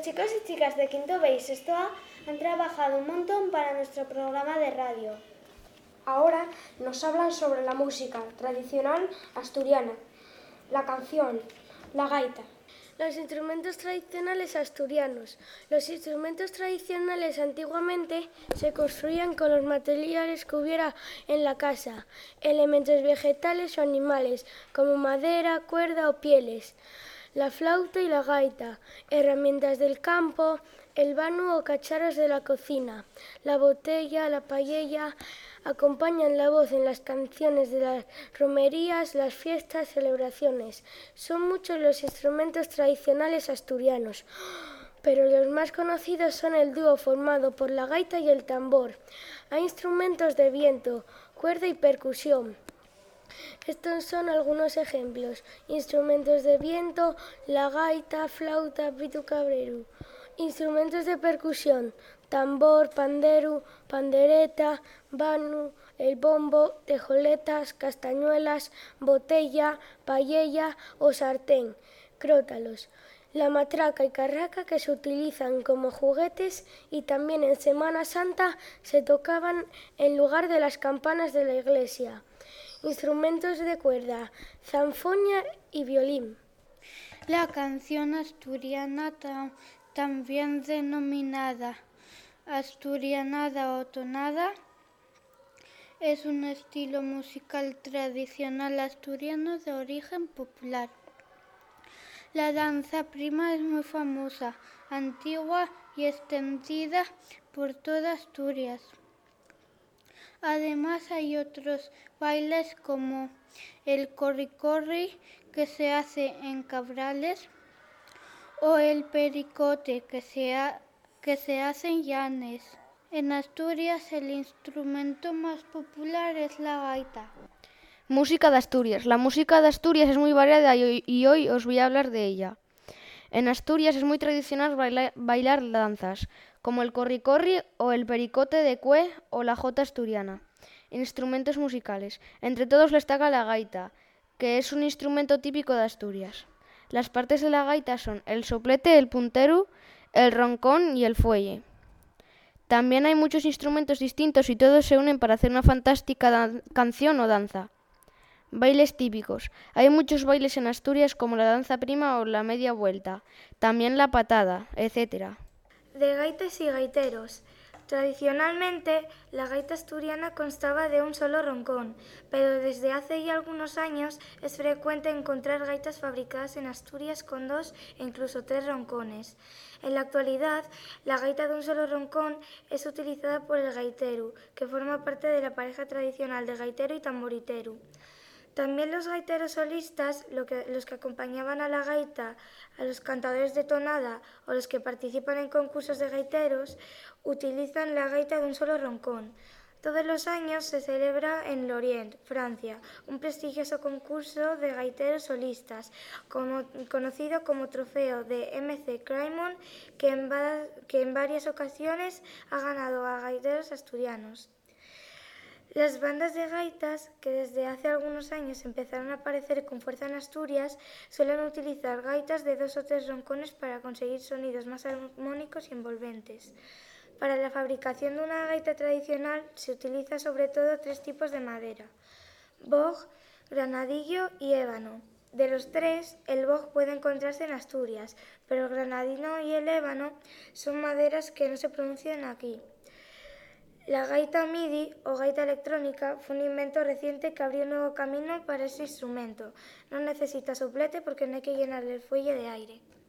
chicos y chicas de Quinto B y Sexto A han trabajado un montón para nuestro programa de radio. Ahora nos hablan sobre la música tradicional asturiana, la canción, la gaita. Los instrumentos tradicionales asturianos. Los instrumentos tradicionales antiguamente se construían con los materiales que hubiera en la casa, elementos vegetales o animales, como madera, cuerda o pieles. La flauta y la gaita, herramientas del campo, el vano o cacharros de la cocina. La botella, la paella acompañan la voz en las canciones de las romerías, las fiestas, celebraciones. Son muchos los instrumentos tradicionales asturianos, pero los más conocidos son el dúo formado por la gaita y el tambor. Hay instrumentos de viento, cuerda y percusión. Estos son algunos ejemplos: instrumentos de viento, la gaita, flauta, pitu cabreru. Instrumentos de percusión: tambor, panderu, pandereta, vanu, el bombo, tejoletas, castañuelas, botella, paella o sartén, crótalos. La matraca y carraca, que se utilizan como juguetes y también en Semana Santa se tocaban en lugar de las campanas de la iglesia. Instrumentos de cuerda: zanfoña y violín. La canción asturiana, también denominada asturianada o tonada, es un estilo musical tradicional asturiano de origen popular. La danza prima es muy famosa, antigua y extendida por toda Asturias. Además hay otros bailes como el corri-corri, que se hace en Cabrales, o el pericote, que se hace en Llanes. En Asturias el instrumento más popular es la gaita. Música de Asturias. La música de Asturias es muy variada y hoy os voy a hablar de ella. En Asturias es muy tradicional bailar danzas, como el corri-corri o el pericote de Cue o la jota asturiana. Instrumentos musicales. Entre todos destaca la gaita, que es un instrumento típico de Asturias. Las partes de la gaita son el soplete, el punteru, el roncón y el fuelle. También hay muchos instrumentos distintos y todos se unen para hacer una fantástica canción o danza. Bailes típicos. Hay muchos bailes en Asturias, como la danza prima o la media vuelta, también la patada, etc. De gaitas y gaiteros. Tradicionalmente, la gaita asturiana constaba de un solo roncón, pero desde hace ya algunos años es frecuente encontrar gaitas fabricadas en Asturias con 2 e incluso 3 roncones. En la actualidad, la gaita de un solo roncón es utilizada por el gaiteru, que forma parte de la pareja tradicional de gaitero y tamboriteru. También los gaiteros solistas, los que acompañaban a la gaita, a los cantadores de tonada o los que participan en concursos de gaiteros, utilizan la gaita de un solo roncón. Todos los años se celebra en Lorient, Francia, un prestigioso concurso de gaiteros solistas, conocido como Trofeo de MC Craymon, que en varias ocasiones ha ganado a gaiteros asturianos. Las bandas de gaitas, que desde hace algunos años empezaron a aparecer con fuerza en Asturias, suelen utilizar gaitas de 2 o 3 roncones para conseguir sonidos más armónicos y envolventes. Para la fabricación de una gaita tradicional se utiliza sobre todo 3 tipos de madera: boj, granadillo y ébano. De los 3, el boj puede encontrarse en Asturias, pero el granadino y el ébano son maderas que no se pronuncian aquí. La gaita MIDI o gaita electrónica fue un invento reciente que abrió un nuevo camino para este instrumento. No necesita soplete porque no hay que llenarle el fuelle de aire.